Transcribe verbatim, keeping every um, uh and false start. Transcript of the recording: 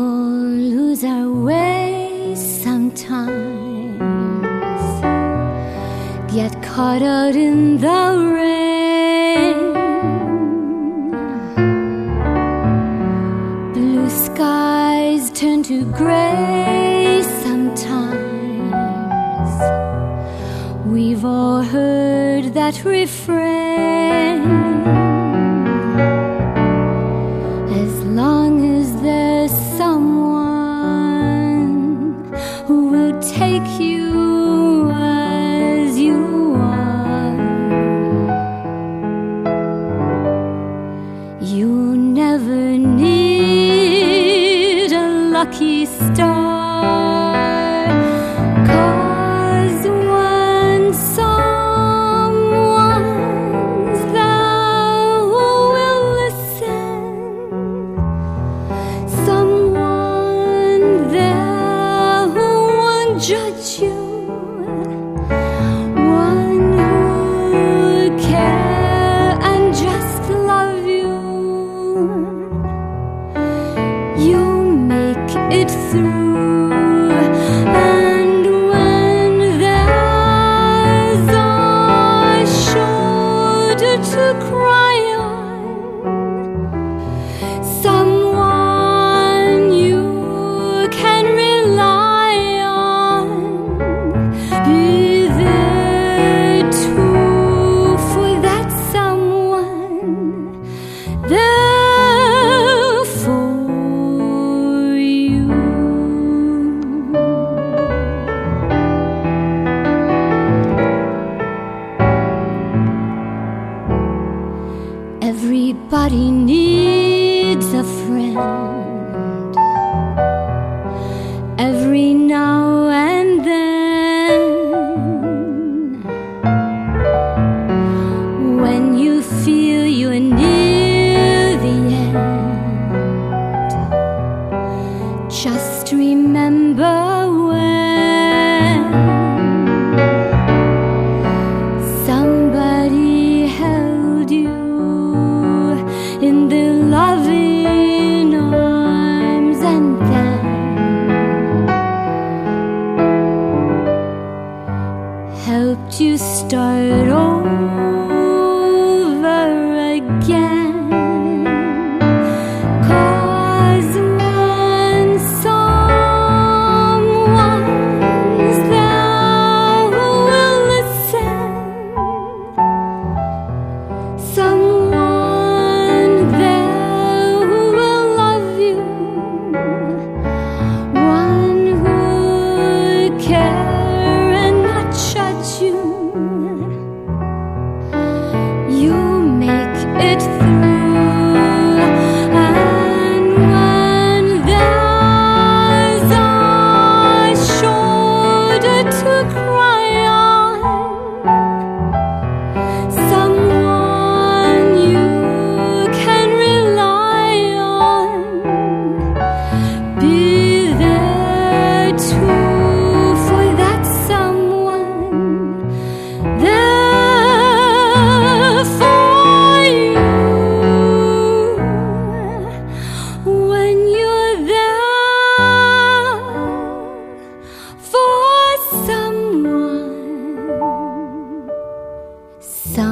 all lose our way sometimes, get caught out in the rain. Blue skies turn to gray sometimes. We've all heard that refrain. As long as there's someone who will take you as you are, you never need a lucky star. Judge you, one who would care and just love you. You make it through, and when there's a shoulder to cry on, someone you can rely. Be there too for that someone, there for you. Everybody needs a friend every now and then. When you feel you're near the end, just remember when somebody held you in their loving arms, and then helped you start over again. 'Cause when someone's there who will listen, someone there who will love you, one who would care and not judge you, you make it through. And when there's a shoulder to cry on, someone you can rely on, be there too for that someone, there for you. When you're there for someone, someone